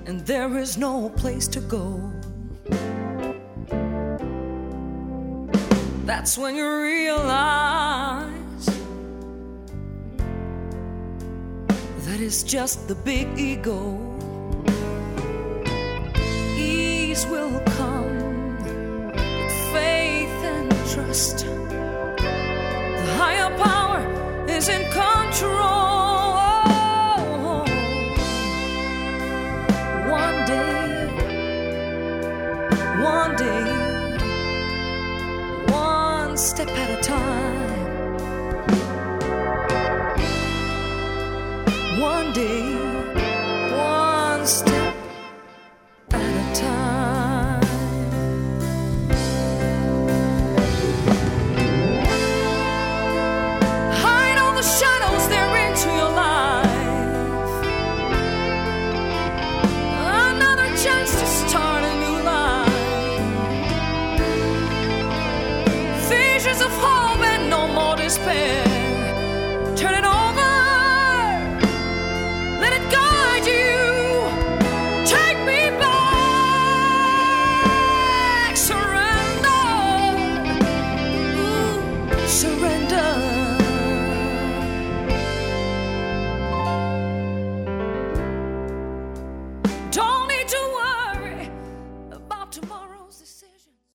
and there is no place to go. That's when you realize that it's just the big ego. Ease will come with faith and trust. The higher power is in control. One day, one step at a time. One day, one step at a time. Hide all the shadows there into your life. Another chance to start a new life. Visions of hope and no more despair. Turn it over. Let it guide you. Take me back. Surrender. Ooh, surrender. Don't